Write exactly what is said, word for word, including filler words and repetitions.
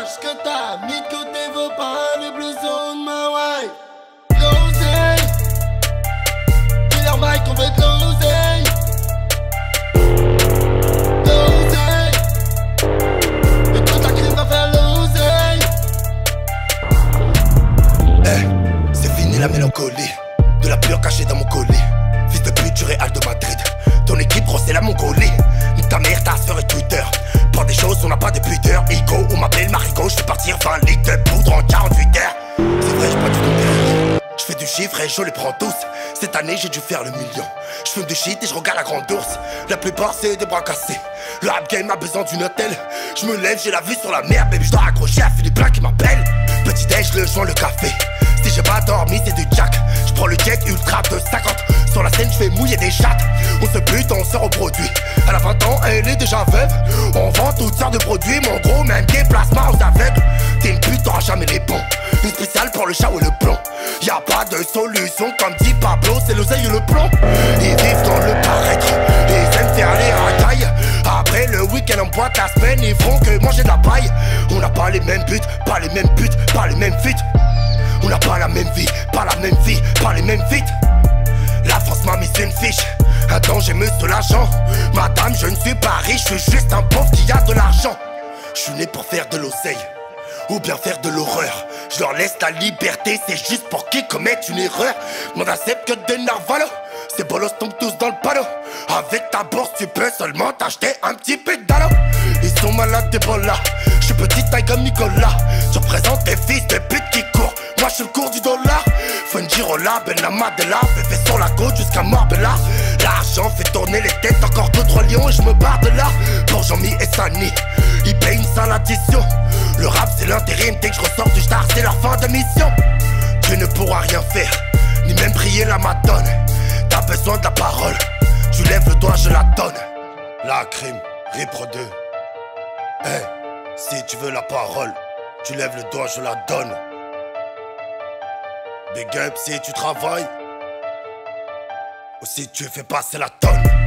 sache que t'as mis de côté vos pas le blouson de ma wife. L'oseille, dis leur mic qu'on veut de l'oseille. L'oseille, et toute la crime va faire l'oseille. Eh, hey, c'est fini la mélancolie, de la pure cachée dans mon colis. Fils de pute du Real de Madrid, ton équipe gros c'est la Mongolie. Nique ta mère, ta soeur et Twitter. Pour des choses on n'a pas de pudeur. Ego, on m'appelle Marigot, je fais partir vingt litres de poudre en quarante-huit heures. C'est vrai, j'ai pas du tout derrière. Je fais du chiffre et je les prends tous. Cette année j'ai dû faire le million. Je fume du shit et je regarde la grande ours. La plupart c'est des bras cassés. Le rap game a besoin d'une hôtel. Je me lève, j'ai la vue sur la mer. Baby je dois accrocher à Philippe Blanc qui m'appelle. Petit déj, le joint, le café. Si j'ai pas dormi c'est du jack. Je prends le jet ultra de cinquante. Sur la scène je fais mouiller des chattes. On se bute, on se reproduit. Elle a vingt ans, elle est déjà veuve. On vend toutes sortes de produits. Mon gros, même des placements aux aveugles. T'es une pute, t'auras jamais les bons. Une spéciale pour le chat ou le plomb. Y'a pas de solution comme dit Pablo, c'est l'oseille ou le plomb. Ils vivent dans le paraître, ils aiment faire les racailles. Après le week-end en boîte, la semaine ils feront que manger de la paille. On n'a pas les mêmes buts, pas les mêmes buts, pas les mêmes feats. On n'a pas la même vie, pas la même vie, pas les mêmes feats. La France m'a mis une fiche, un danger me sur l'argent. Madame je ne suis pas riche, je suis juste un pauvre qui a de l'argent. Je suis né pour faire de l'oseille, ou bien faire de l'horreur. Je leur laisse la liberté, c'est juste pour qu'ils commettent une erreur. M'en accepte que des narvalos, ces bolos tombent tous dans le panneau. Avec ta bourse tu peux seulement t'acheter un petit pédalo. Ils sont malades des bolas, je suis petite taille comme Nicolas. Je représente des fils de pute qui courent, moi je suis le cours du dollar. Faut une girola, ben la madela, fait sur la côte jusqu'à Marbella. L'argent fait tourner les têtes, encore deux trois lions et je me barre de là. Pour Jean-Mi et Sani, ils payent une sale addition. Le rap c'est l'intérim, dès que je ressors du star c'est leur fin de mission. Tu ne pourras rien faire, ni même prier la madone. T'as besoin de la parole, tu lèves le doigt je la donne. La crime, Ripre deux. Hey, si tu veux la parole, tu lèves le doigt je la donne. Big up si tu travailles, ou si tu fais passer la tonne.